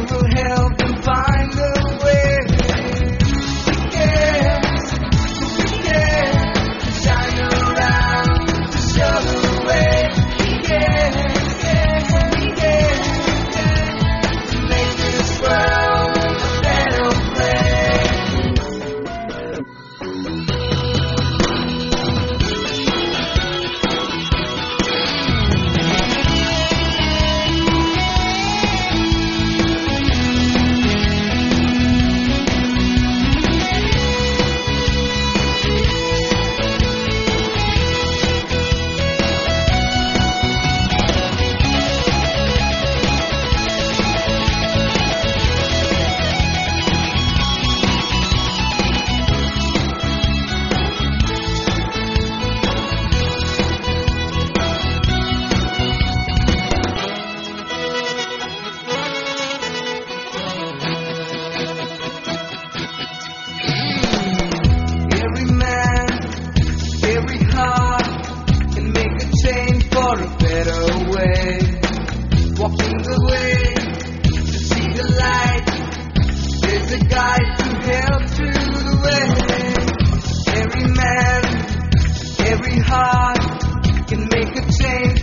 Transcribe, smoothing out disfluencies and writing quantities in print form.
will help them find a way. We can shine around to show the way. We can make this world a better place. Every man, every heart can make a change for a better way. Walking the way to see the light. There's a guide to help through the way. Every man, every heart can make a change